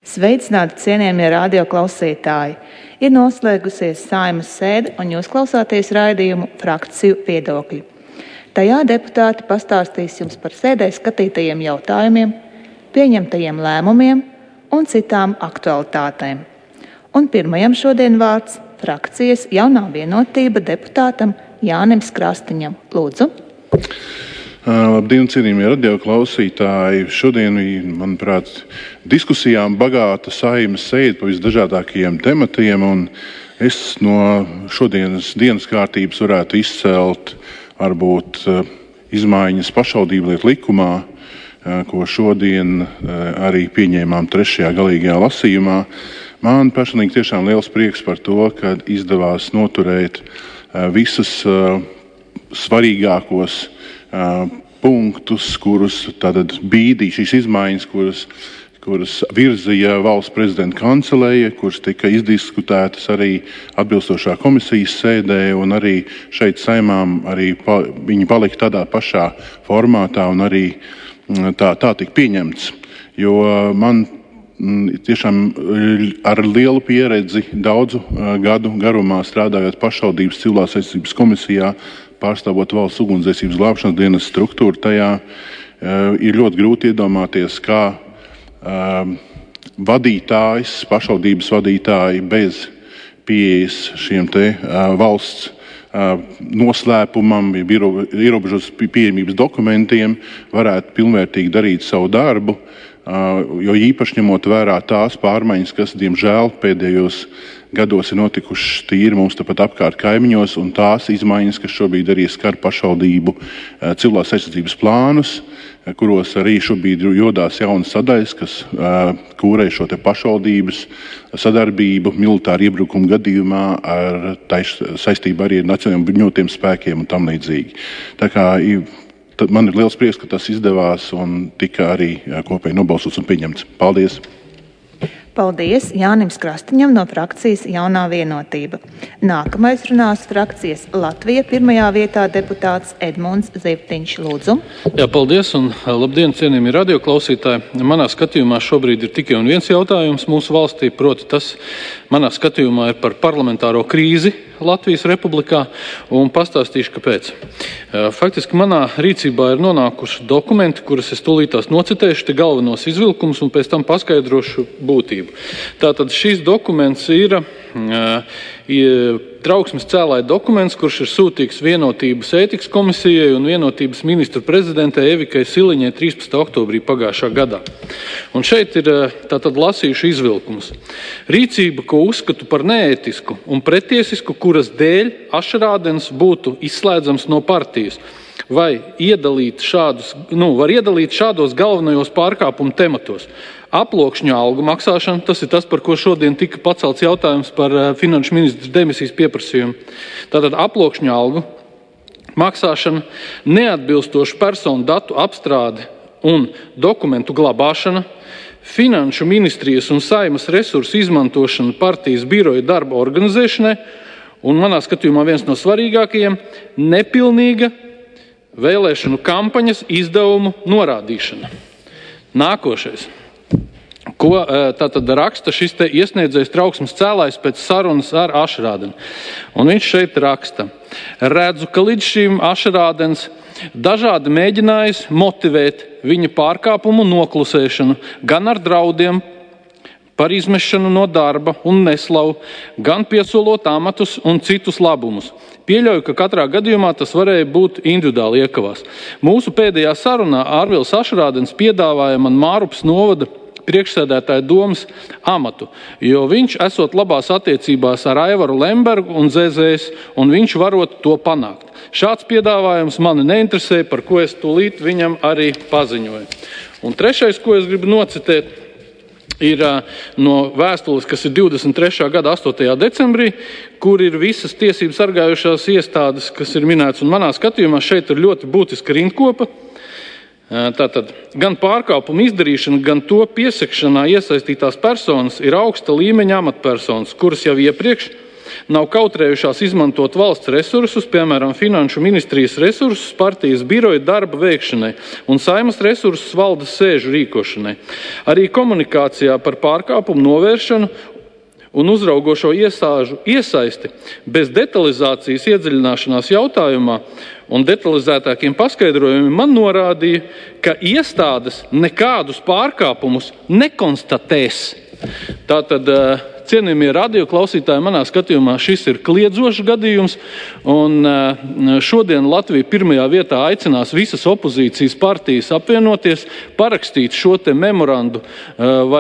Sveicināti, cienījamie radioklausītāji! Ir noslēgusies Saeimas sēde un jūs klausāties raidījumu Frakciju viedokļi. Tajā deputāti pastāstīs jums par sēdē skatītajiem jautājumiem, pieņemtajiem lēmumiem un citām aktualitātēm. Un pirmajam šodien vārds frakcijas Jaunā vienotība deputātam Jānim Krastiņam. Lūdzu! Labdien, cienījamie radioklausītāji! Šodien, manuprāt, diskusijām bagāta Saeimas sēde pa visdažādākajiem tematiem, un es no šodienas dienas kārtības varētu izcelt varbūt izmaiņas pašvaldību lietu likumā, ko šodien arī pieņēmām 3. galīgajā lasījumā. Man personīgi tiešām liels prieks par to, ka izdevās noturēt visus svarīgākos punktus, kurus tātad bīdīja šīs izmaiņas, kuras virzīja valsts prezidenta kancelēja, kuras tika izdiskutētas arī atbilstošā komisijas sēdē, un arī šeit Saeimām arī viņi palika tādā pašā formātā un arī tā tika pieņemts. Jo man tiešām ar lielu pieredzi daudzu gadu garumā strādājot pašvaldības civilās aizsardzības komisijā, pārstāvot valsts ugunsdzēsības glābšanas dienas struktūru, tajā ir ļoti grūti iedomāties, kā vadītājs, pašvaldības vadītāji bez pieejas šiem te valsts noslēpumam, ierobežotas pieejamības dokumentiem, varētu pilnvērtīgi darīt savu darbu, jo īpaši ņemot vērā tās pārmaiņas, kas, diemžēl, pēdējos gados ir notikušas tīri mums tepat apkārt kaimiņos, un tās izmaiņas, kas šobrīd arī skar pašvaldību civilās aizsardzības plānus, kuros arī šobrīd jodās jaunas sadaļas, kas kūrē šo te pašvaldības sadarbību militāru iebrukumu gadījumā saistībā arī ar nacionālajiem bruņotajiem spēkiem un tam līdzīgi. Tā kā man ir liels prieks, ka tas izdevās un tika arī kopēji nobalsots un pieņemts. Paldies! Paldies Jānim Krastiņam no frakcijas Jaunā vienotība. Nākamais runās frakcijas Latvija pirmajā vietā deputāts Edmunds Zivtiņš. Lūdzu. Jā, paldies un labdien, cienījamie radioklausītāji. Manā skatījumā šobrīd ir tikai un viens jautājums mūsu valstī, proti tas manā skatījumā ir par parlamentāro krīzi Latvijas Republikā, un pastāstīšu, kāpēc. Faktiski manā rīcībā ir nonākuši dokumenti, kurus es tūlītās nocitēšu, te galvenos izvilkumus, un pēc tam paskaidrošu būtību. Tātad šīs dokuments ir trauksmes cēlāja dokuments, kurš ir sūtīts Vienotības ētikas komisijai un Vienotības ministru prezidentei Evikai Siliņai 13. oktobrī pagājušā gadā. Un šeit ir tātad lasījuši izvilkumus. Rīcība, ko uzskatu par neētisku un pretiesisku, kuras dēļ Ašrādens būtu izslēdzams no partijas, vai var iedalīt šādos galvenajos pārkāpumu tematos. Aploksņu algu maksāšana, tas ir tas, par ko šodien tika pacelts jautājums par finanšu ministra demisijas pieprasījumu. Tātad aploksņu algu maksāšana, neatbilstošu personu datu apstrāde un dokumentu glabāšana, finanšu ministrijas un Saeimas resursu izmantošana partijas biroja darba organizēšanai, un manā skatījumā viens no svarīgākajiem – nepilnīga vēlēšanu kampaņas izdevumu norādīšana. Nākošais. Ko tātad raksta šis te iesniedzējs trauksmes cēlājs pēc sarunas ar Ašrādenu. Un viņš šeit raksta. Redzu, ka līdz šim Ašrādens dažādi mēģinājis motivēt viņa pārkāpumu noklusēšanu, gan ar draudiem par izmešanu no darba un neslavu, gan piesolot amatus un citus labumus. Pieļauju, ka katrā gadījumā tas varēja būt individuāli iekavās. Mūsu pēdējā sarunā Ārvils Ašrādens piedāvāja man Mārupas novada priekšsēdētāja domas amatu, jo viņš esot labās attiecībās ar Aivaru Lembergu un ZZS, un viņš varot to panākt. Šāds piedāvājums mani neinteresē, par ko es tūlīt viņam arī paziņoju. Un trešais, ko es gribu nocitēt, ir no vēstules, kas ir 23. gada 8. decembrī, kur ir visas tiesības sargājušās iestādes, kas ir minēts, un manā skatījumā šeit ir ļoti būtiska rindkopa. Tātad gan pārkāpumu izdarīšana, gan to piesakšanā iesaistītās personas ir augsta līmeņa amatpersonas, kuras jau iepriekš nav kautrējušās izmantot valsts resursus, piemēram, Finanšu ministrijas resursus partijas biroja darba veikšanai un Saeimas resursus valdes sēžu rīkošanai. Arī komunikācijā par pārkāpumu novēršanu un uzraugošo iestāžu iesaisti bez detalizācijas iedziļināšanās jautājumā un detalizētākiem paskaidrojumiem man norādīja, ka iestādes nekādus pārkāpumus nekonstatēs. Tātad, cienījamie radioklausītāji, manā skatījumā šis ir kliedzošs gadījums, un šodien Latvija pirmajā vietā aicinās visas opozīcijas partijas apvienoties, parakstīt šo te memorandu vai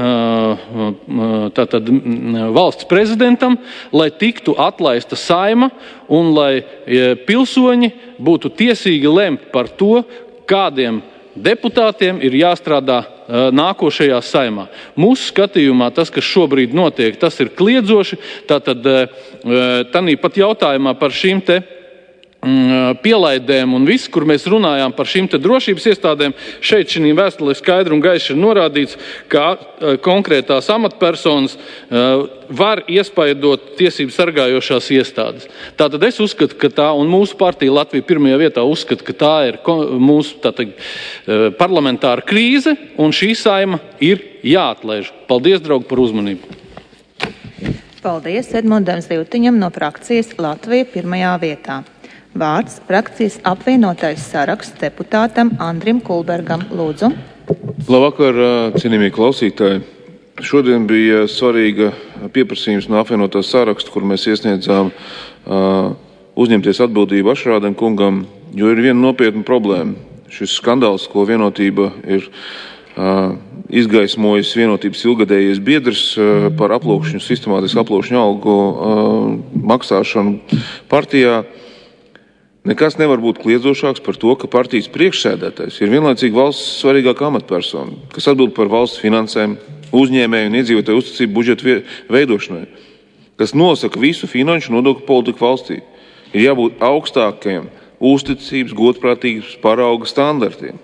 tātad valsts prezidentam, lai tiktu atlaista Saeima un lai pilsoņi būtu tiesīgi lemt par to, kādiem deputātiem ir jāstrādā nākošajā Saeimā. Mūsu skatījumā tas, kas šobrīd notiek, tas ir kliedzoši. Tātad tāpat jautājumā par šīm te pielaidēm un viss, kur mēs runājām par šīm te drošības iestādēm, šeit šī vēstulē skaidri un gaiši ir norādīts, ka konkrētās amatpersonas var iespaidot tiesību sargājošās iestādes. Tātad es uzskatu, ka tā, un mūsu partija Latvija pirmajā vietā uzskata, ka tā ir mūsu parlamentāra krīze, un šī Saeima ir jāatlaiž. Paldies, draugi, par uzmanību. Paldies Edmundam Zivtiņam no frakcijas Latvija pirmajā vietā. Vārds frakcijas apvienotais saraksts deputātam Andrim Kulbergam. Lūdzu. Labvakar, cienījamie klausītāji. Šodien bija svarīga pieprasījums no apvienotā saraksta, kur mēs iesniedzām uzņemties atbildību Ašrādam kungam, jo ir viena nopietna problēma. Šis skandāls, ko Vienotība ir izgaismojis Vienotības ilgadējies biedrs par sistemātisku aploksņu algu maksāšanu partijā, nekas nevar būt kliedzošāks par to, ka partijas priekšsēdētājs ir vienlaicīgi valsts svarīgākā amatpersona, kas atbild par valsts finansēm, uzņēmēju un iedzīvotāju uzticību budžeta veidošanai, kas nosaka visu finanšu nodokļu politiku valstī. Ir jābūt augstākajiem uzticības, godprātīgas parauga standartiem.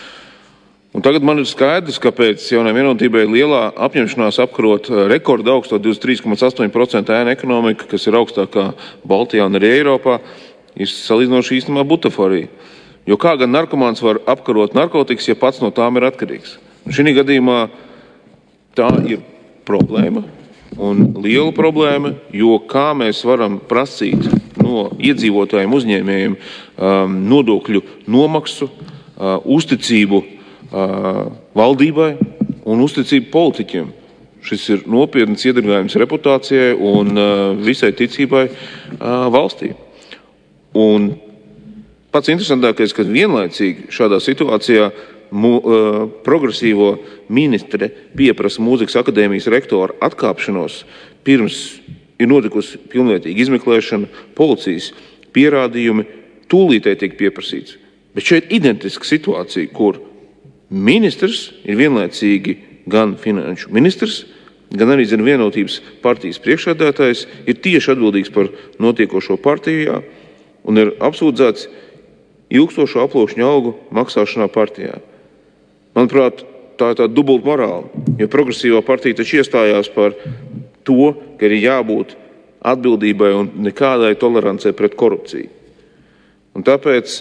Un tagad man ir skaidrs, kāpēc jaunai Vienotībai ir lielā apņemšanās apkarot rekordu augsto 23,8% ēnu ekonomiku, kas ir augstākā Baltijā un arī Eiropā, ir salīdzinoši īstenībā butaforija. Jo kā gan narkomāns var apkarot narkotikas, ja pats no tām ir atkarīgs? Un šī gadījumā tā ir problēma un liela problēma, jo kā mēs varam prasīt no iedzīvotājiem uzņēmējiem nodokļu nomaksu, uzticību valdībai un uzticību politiķiem. Šis ir nopietns iedragājums reputācijai un visai ticībai valstī. Un pats interesantākais, ka vienlaicīgi šādā situācijā progresīvo ministre pieprasa Mūzikas akadēmijas rektora atkāpšanos, pirms ir notikusi pilnvērtīga izmeklēšana, policijas pierādījumi, tūlītēji tiek pieprasīts. Bet šeit identiska situācija, kur ministrs ir vienlaicīgi gan finanšu ministrs, gan arī Vienotības partijas priekšsēdētājs, ir tieši atbildīgs par notiekošo partijā, un ir apsūdzēts ilgstošo aploksņu algu maksāšanā partijā. Manuprāt, tā ir tā dubulta morāla, jo progresīvā partija taču iestājās par to, ka ir jābūt atbildībai un nekādai tolerancei pret korupciju. Un tāpēc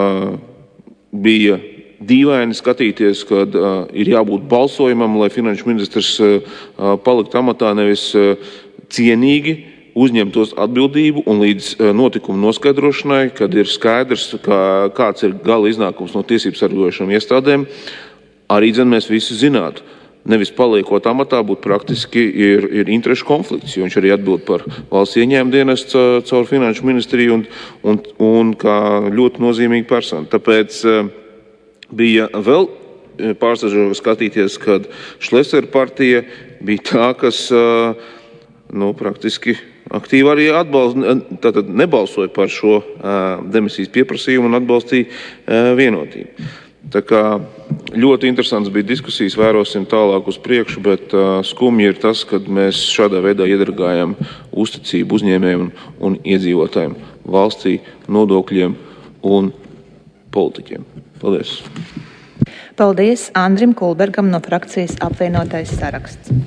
bija dīvaini skatīties, kad ir jābūt balsojumam, lai finanšu ministrs paliktu amatā, nevis cienīgi uzņemtos atbildību un līdz notikumu noskaidrošanai, kad ir skaidrs, kāds ir gala iznākums no tiesību sargājošām iestādēm, arī mēs visi zinātu. Nevis paliekot amatā, būt praktiski ir interešu konflikts, jo viņš arī atbild par valsts ieņēmuma dienestu caur finanšu ministriju un kā ļoti nozīmīga persona. Tāpēc bija vēl pārsteidzoši skatīties, kad Šlesera partija bija tā, kas praktiski aktīvi arī nebalsoja par šo demisijas pieprasījumu un atbalstīja Vienotību. Tā kā ļoti interesants bija diskusijas, vērosim tālāk uz priekšu, bet skumji ir tas, kad mēs šādā veidā iedragājam uzticību uzņēmējiem un iedzīvotājiem valstī, nodokļiem un politiķiem. Paldies! Paldies Andrim Kulbergam no frakcijas apvienotais saraksts.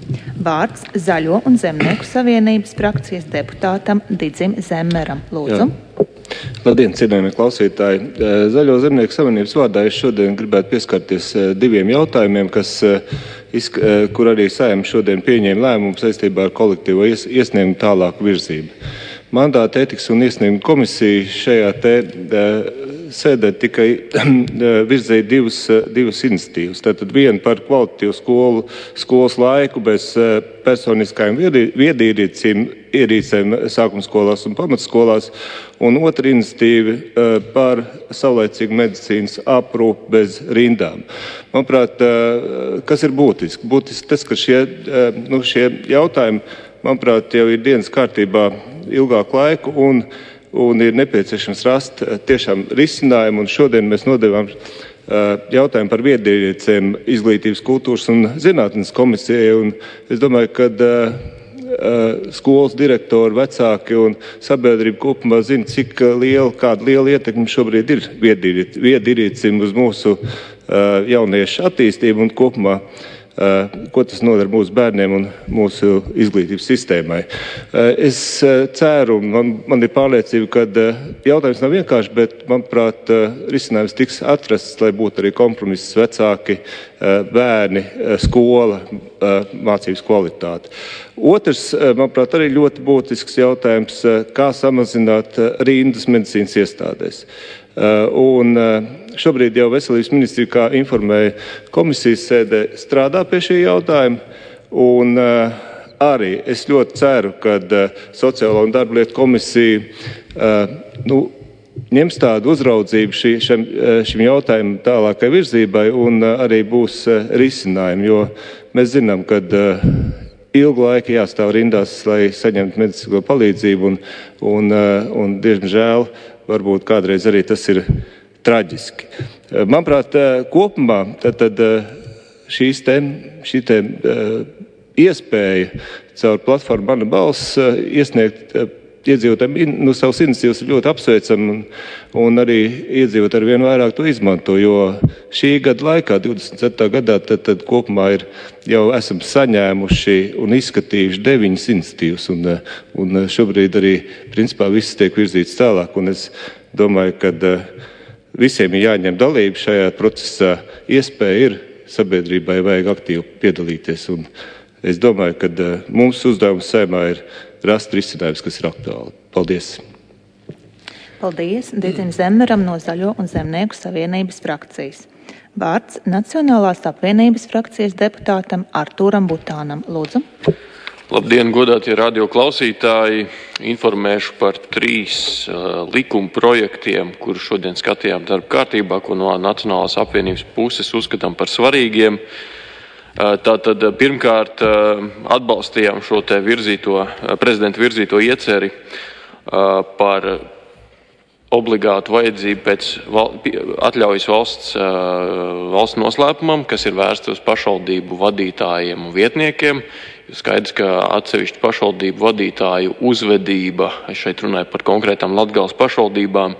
Vārds Zaļo un Zemnieku savienības frakcijas deputātam Didzim Zemmeram. Lūdzu. Jā. Labdien, cienījamie klausītāji. Zaļo Zemnieku savienības vārdā es šodien gribētu pieskarties diviem jautājumiem, kur arī Saeima šodien pieņēma lēmumu saistībā ar kolektīvo iesniegumu tālāku virzību. Mandāta ētikas un iesniegumu komisija šajā sēdē tikai virzīja divas iniciatīvas. Tātad viena par kvalitatīvu skolas laiku bez personiskajām ierīcēm sākumskolās un pamatskolās, un otra iniciatīva par saulaicīgu medicīnas aprūpi bez rindām. Manuprāt, kas ir būtiski? Būtiski tas, ka šie jautājumi, manuprāt, jau ir dienas kārtībā ilgāku laiku un ir nepieciešams rast tiešām risinājumu. Un šodien mēs nodevām jautājumu par viedierīcēm Izglītības, kultūras un zinātnes komisijai. Un es domāju, ka skolas direktori, vecāki un sabiedrība kopumā zina, kāda liela ietekme šobrīd ir viedierīcēm uz mūsu jauniešu attīstību un kopumā, ko tas nodara mūsu bērniem un mūsu izglītības sistēmai. Es ceru, man ir pārliecība, ka jautājums nav vienkārši, bet, manuprāt, risinājums tiks atrasts, lai būtu arī kompromiss vecāki, bērni, skola, mācības kvalitāte. Otrs, manuprāt, arī ļoti būtisks jautājums, kā samazināt rindas medicīnas iestādēs. Un šobrīd jau Veselības ministrija, kā informēja komisijas sēdē, strādā pie šī jautājuma. Un arī es ļoti ceru, ka Sociālo un darba lietu komisija ņems tādu uzraudzību šim jautājumam tālākai virzībai un arī būs risinājumi, jo mēs zinām, ka ilgu laiku jāstāv rindās, lai saņemtu medicīnisko palīdzību un diemžēl varbūt kādreiz arī tas ir traģiski. Manuprāt, kopumā šī iespēja caur platformu Mana balss iesniegt iedzīvotājiem savas iniciatīvas ir ļoti apsveicama un arī iedzīvotāji ar vien vairāk to izmanto, jo šī gada laikā, 27. gadā, tad kopumā jau esam saņēmuši un izskatījuši 9 iniciatīvas un šobrīd arī principā viss tiek virzīts tālāk un es domāju, ka visiem ir jāņem dalība šajā procesā. Iespēja ir, sabiedrībai vajag aktīvi piedalīties un es domāju, ka mūsu uzdevums Saeimā ir rast risinājums, kas ir aktuāli. Paldies! Paldies Didzim Zemmeram no Zaļo un Zemnieku savienības frakcijas. Vārds Nacionālās apvienības frakcijas deputātam Artūram Butānam. Lūdzu. Labdien, godātie radio klausītāji! Informēšu par 3 likuma projektiem, kurus šodien skatījām darba kārtībā, ko no Nacionālās apvienības puses uzskatām par svarīgiem. Tātad pirmkārt atbalstījām šo te prezidenta virzīto ieceri par obligātu vajadzību pēc atļaujas valsts noslēpumam, kas ir vērsts uz pašvaldību vadītājiem un vietniekiem. Skaidrs, ka atsevišķu pašvaldību vadītāju uzvedība, es šeit runāju par konkrētām Latgales pašvaldībām,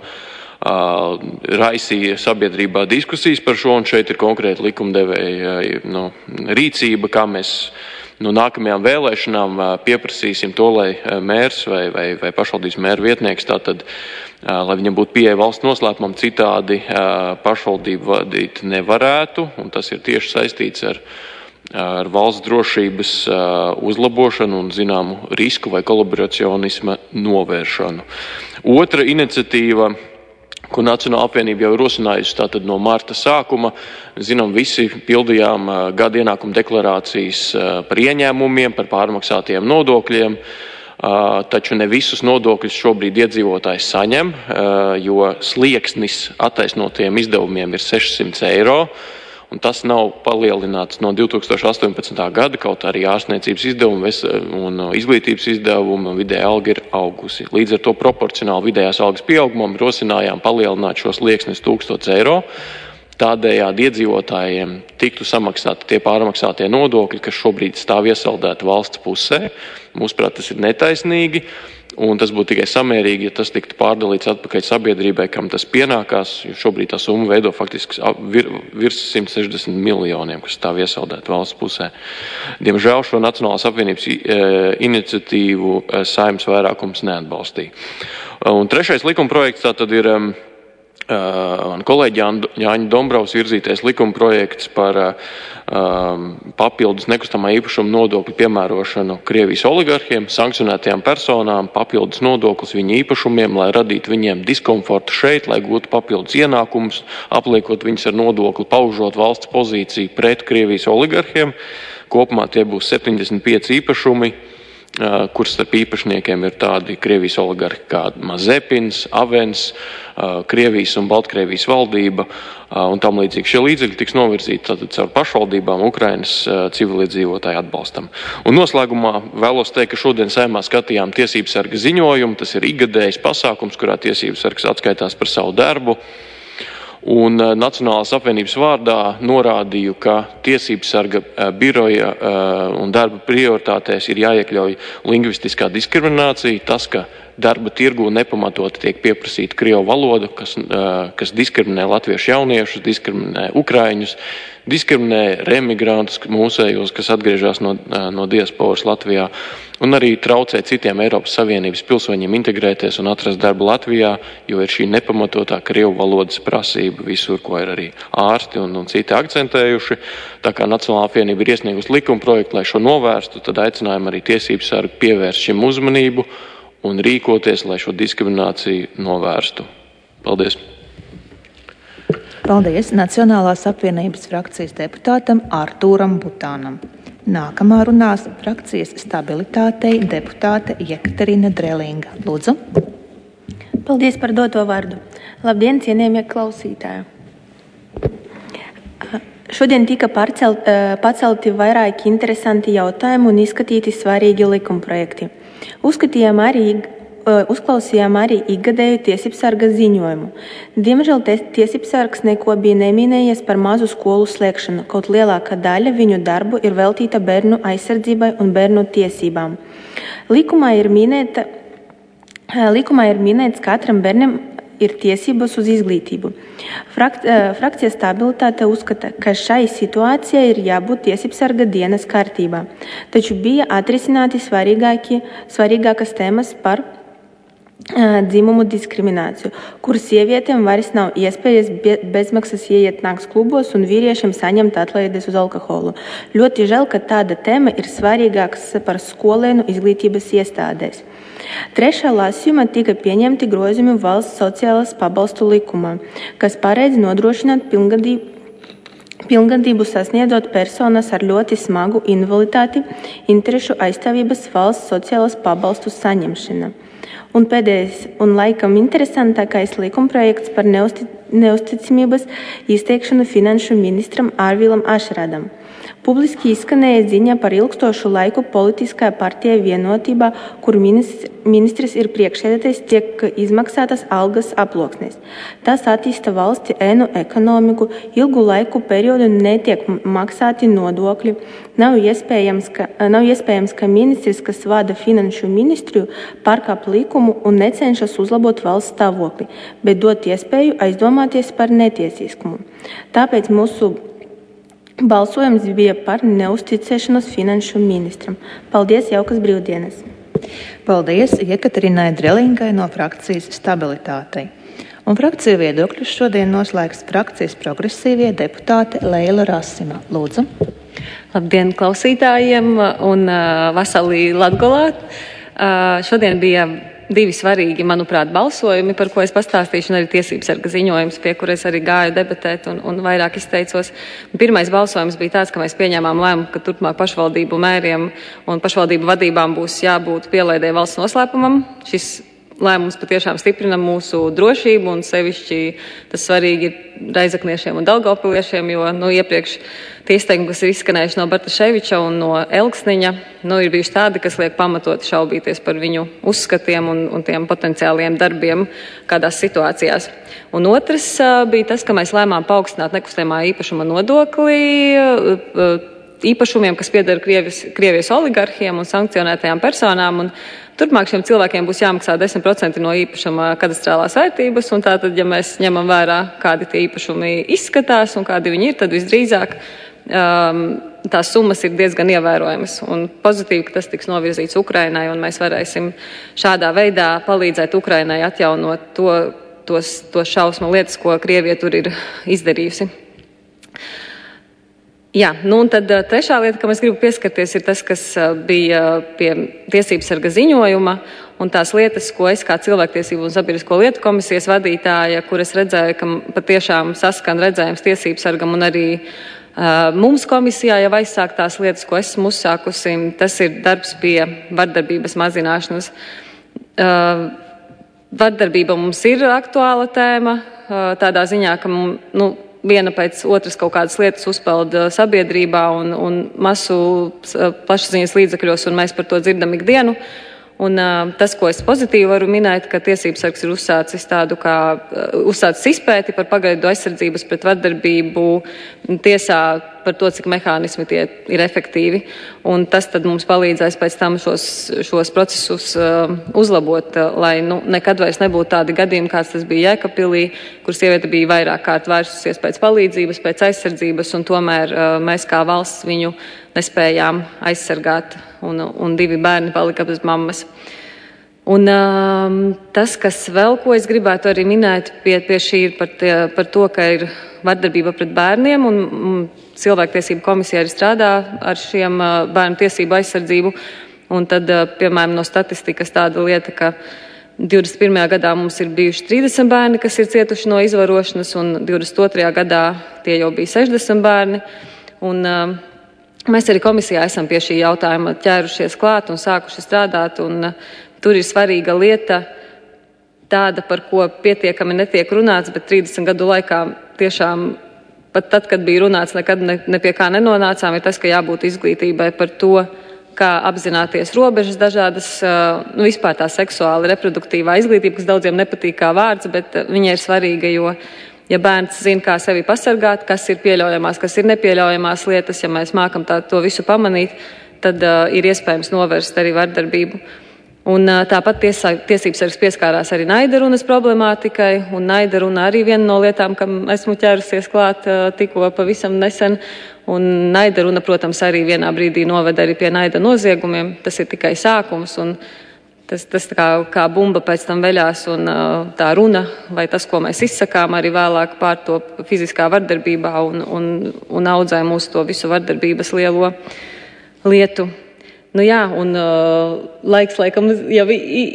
raisīja sabiedrībā diskusijas par šo, un šeit ir konkrēti likumdevēja rīcība, kā mēs no nākamajām vēlēšanām pieprasīsim to, lai mērs vai pašvaldības mēra vietnieks, tātad, lai viņam būtu pieeja valsts noslēpumam, citādi pašvaldību vadīt nevarētu, un tas ir tieši saistīts ar valsts drošības uzlabošanu un zināmu risku vai kolaboracionisma novēršanu. Otra iniciatīva, ko Nacionāla apvienība jau ir rosinājusi tātad no marta sākuma. Zinām, visi pildījām gada ienākuma deklarācijas par ieņēmumiem, par pārmaksātiem nodokļiem, taču ne visus nodokļus šobrīd iedzīvotājs saņem, jo slieksnis attaisnotiem izdevumiem ir 600 eiro. Un tas nav palielināts no 2018. gada, kaut arī ārstniecības izdevumi un izglītības izdevumi un vidēja alga ir augusi. Līdz ar to proporcionāli vidējās algas pieaugumam rosinājām palielināt šos slieksnes 1000 eiro. Tādējādi iedzīvotājiem tiktu samaksāti tie pārmaksātie nodokļi, kas šobrīd stāv iesaldēti valsts pusē. Mūsuprāt, tas ir netaisnīgi. Un tas būtu tikai samērīgi, ja tas tiktu pārdalīts atpakaļ sabiedrībai, kam tas pienākās, jo šobrīd tā summa veido faktiski virs 160 miljoniem, kas stāv iesaldēt valsts pusē. Diemžēl šo Nacionālās apvienības iniciatīvu Saeimas vairākums neatbalstīja. Un trešais likumprojekts tātad ir kolēģi Jāņa Dombrovs virzītais likumprojekts par papildus nekustamā īpašuma nodokļu piemērošanu Krievijas oligarhiem, sankcionētajām personām, papildus nodoklis viņu īpašumiem, lai radītu viņiem diskomfortu šeit, lai gūtu papildus ienākumus, apliekot viņus ar nodokli, paužot valsts pozīciju pret Krievijas oligarhiem. Kopumā tie būs 75 īpašumi, kur starp īpašniekiem ir tādi Krievijas oligarhi kā Mazepins, Avens, Krievijas un Baltkrievijas valdība un tam līdzīgi. Šie līdzekļi tiks novirzīti tātad caur pašvaldībām Ukrainas civiliedzīvotāju atbalstam. Un noslēgumā vēlos teikt, ka šodien Saeimā skatījām tiesības sarga ziņojumu. Tas ir ikgadējs pasākums, kurā tiesības sargs atskaitās par savu darbu. Un Nacionālās apvienības vārdā norādīju, ka tiesības sarga biroja un darba prioritātēs ir jāiekļauj lingvistiskā diskriminācija, tas, ka darba tirgū nepamatoti tiek pieprasīta krievu valoda, kas diskriminē latviešu jauniešus, diskriminē ukraiņus, diskriminē remigrantus mūsējos, kas atgriežas no diasporas Latvijā, un arī traucē citiem Eiropas Savienības pilsoņiem integrēties un atrast darbu Latvijā, jo ir šī nepamatotā krievu valodas prasība visur, ko ir arī ārsti un citi akcentējuši. Tā kā Nacionālā apvienība ir iesniegusi likumprojektu, lai šo novērstu, tad aicinājām arī tiesības sargu pievērst šim uzmanību un rīkoties, lai šo diskrimināciju novērstu. Paldies! Paldies Nacionālās apvienības frakcijas deputātam Artūram Butānam. Nākamā runās frakcijas stabilitātei deputāte Jekaterina Drelinga. Lūdzu. Paldies par doto vārdu. Labdien, cienījamie klausītāji! Šodien tika pacelti vairāki interesanti jautājumi un izskatīti svarīgi likumprojekti. Uzklausījām arī ikgadēju tiesībsarga ziņojumu. Diemžēl tiesībsargs neko bija neminējies par mazu skolu slēgšanu, kaut lielākā daļa viņu darbu ir veltīta bērnu aizsardzībai un bērnu tiesībām. Likumā ir minēts, ka katram bērnam ir tiesības uz izglītību. Frakcija stabilitāte uzskata, ka šai situācijai ir jābūt tiesībsarga dienas kārtībā, taču bija atrisināti svarīgākas tēmas par dzimumu diskrimināciju, kur sievietēm vairs nav iespējas bezmaksas ieiet nakts klubos un vīriešiem saņemt atlaides uz alkoholu. Ļoti žēl, ka tāda tēma ir svarīgāks par skolēnu izglītības iestādēs. Trešā lasījumā tika pieņemti grozījumi valsts sociālās pabalstu likumā, kas paredz nodrošināt pilngadību sasniedzot personas ar ļoti smagu invaliditāti interešu aizstāvības valsts sociālās pabalstu saņemšana. Un pēdējais un laikam interesantākais likumprojekts par neusticamības izteikšanu finanšu ministram Arvilam Ašradam. Publiski izskanēja ziņa par ilgstošu laiku politiskā partija Vienotībā, kur ministrs ir priekšsēdētājs, tiek izmaksātas algas aploksnēs. Tas attīsta valsti ēnu ekonomiku, ilgu laiku periodu netiek maksāti nodokļi. Nav iespējams, ka ministrs, kas vada finanšu ministriju, pārkāp likumu un necenšas uzlabot valsts stāvokli, bet dot iespēju aizdomāties par netiesiskumu. Tāpēc mūsu balsojums bija par neusticēšanos finanšu ministram. Paldies, jaukas brīvdienas! Paldies Jekaterinai Drelingai no frakcijas stabilitātei. Un frakciju viedokļus šodien noslēgs frakcijas progresīvie deputāte Leila Rasima. Lūdzu. Labdien klausītājiem un vasarī Latgolā. Šodien bija divi svarīgi, manuprāt, balsojumi, par ko es pastāstīšu, un arī tiesības sarga ziņojums, pie kura es arī gāju debatēt un vairāk izteicos. Pirmais balsojums bija tāds, ka mēs pieņēmām lēmumu, ka turpmāk pašvaldību mēriem un pašvaldību vadībām būs jābūt pielaidē valsts noslēpumam. Šis lēmums patiešām stiprina mūsu drošību, un sevišķi tas svarīgi ir Reizekniešiem un Daugavpiliešiem, jo iepriekš tie izteikumi, kas ir izskanējuši no Bartaševiča un no Elksniņa, ir bijuši tādi, kas liek pamatoti šaubīties par viņu uzskatiem un tiem potenciāliem darbiem kādās situācijās. Un otrs bija tas, ka mēs lēmām paaugstināt nekustamā īpašuma nodokli īpašumiem, kas pieder Krievijas oligarhiem un sankcionētajām personām. Un turpmāk šiem cilvēkiem būs jāmaksā 10% no īpašuma kadastrālās vērtības. Un tātad, ja mēs ņemam vērā, kādi tie īpašumi izskatās un kādi viņi ir, tad visdrīzāk tās summas ir diezgan ievērojamas. Un pozitīvi, ka tas tiks novirzīts Ukrainai, un mēs varēsim šādā veidā palīdzēt Ukrainai atjaunot to šausmu lietas, ko Krievija tur ir izdarījusi. Jā, un tad trešā lieta, kam es gribu pieskarties, ir tas, kas bija pie tiesības sarga ziņojuma, un tās lietas, ko es kā cilvēktiesību un sabiedrisko lietu komisijas vadītāja, kur es redzēju, ka patiešām saskan redzējums tiesības sargam un arī mums komisijā jau aizsāktās lietas, ko esmu uzsākusi, tas ir darbs pie vardarbības mazināšanas. Vardarbība mums ir aktuāla tēma, tādā ziņā, ka viena pēc otras kaut kādas lietas uzpeld sabiedrībā un masu plašsaziņas līdzekļos, un mēs par to dzirdam ikdienu. Un tas, ko es pozitīvi varu minēt, ka tiesības sargs ir uzsācis izpēti par pagaidu aizsardzības pret vardarbību tiesā par to, cik mehānismi tie ir efektīvi. Un tas tad mums palīdzēs pēc tam šos procesus uzlabot, lai nekad vairs nebūtu tādi gadījumi, kāds tas bija Jēkabpilī, kur sieviete bija vairāk kārt vērsusies pēc palīdzības, pēc aizsardzības, un tomēr mēs kā valsts viņu nespējām aizsargāt, un 2 bērni palika bez mammas. Un tas, kas vēl, ko es gribētu arī minēt pie šī, ir par to, ka ir vardarbība pret bērniem, un cilvēktiesību komisija arī strādā ar šiem bērnu tiesību aizsardzību. Un tad, piemēram, no statistikas tāda lieta, ka 21. gadā mums ir bijuši 30 bērni, kas ir cietuši no izvarošanas, un 22. gadā tie jau bija 60 bērni. Un mēs arī komisijā esam pie šī jautājuma ķērušies klāt un sākuši strādāt, un tur ir svarīga lieta tāda, par ko pietiekami netiek runāts, bet 30 gadu laikā tiešām pat tad, kad bija runāts, nekad ne pie kā nenonācām, ir tas, ka jābūt izglītībai par to, kā apzināties robežas dažādas, vispār tā seksuāla reproduktīvā izglītība, kas daudziem nepatīk kā vārds, bet viņa ir svarīga, jo ja bērns zina, kā sevi pasargāt, kas ir pieļaujamās, kas ir nepieļaujamās lietas, ja mēs mākam to visu pamanīt, tad ir iespējams novērst arī vardarbību. Un tāpat tiesības sargs pieskārās arī naidarunas problemātikai, un naidaruna arī viena no lietām, kam esmu ķērusies klāt tikko pavisam nesen. Un naidaruna, protams, arī vienā brīdī noveda arī pie naida noziegumiem. Tas ir tikai sākums, un tas kā bumba pēc tam veļās, un tā runa, vai tas, ko mēs izsakām, arī vēlāk pārtop fiziskā vardarbībā un audzē mūsu to visu vardarbības lielo lietu. Jā, un laiks laikam jau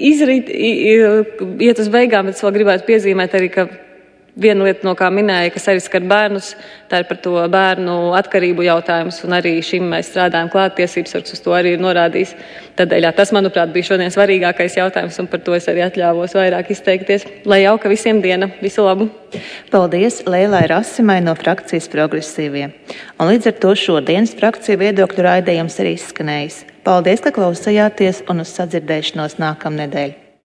iet uz beigām, bet es vēl gribētu piezīmēt arī, ka viena lieta, no kā minēja, kas arī skar bērnus, tā ir par to bērnu atkarību jautājums, un arī šim mēs strādājam klāt, tiesības sargs uz to arī ir norādījis. Tādēļ tas, manuprāt, bija šodien svarīgākais jautājums, un par to es arī atļāvos vairāk izteikties. Lai jauka visiem diena, visu labu! Paldies Leilai Rasimai no frakcijas Progresīvie. Un līdz ar to šodienas frakciju viedokļu raidījums ir izskanējis. Paldies, ka klausījāties, un uz sadzirdēšanos nākamnedēļ!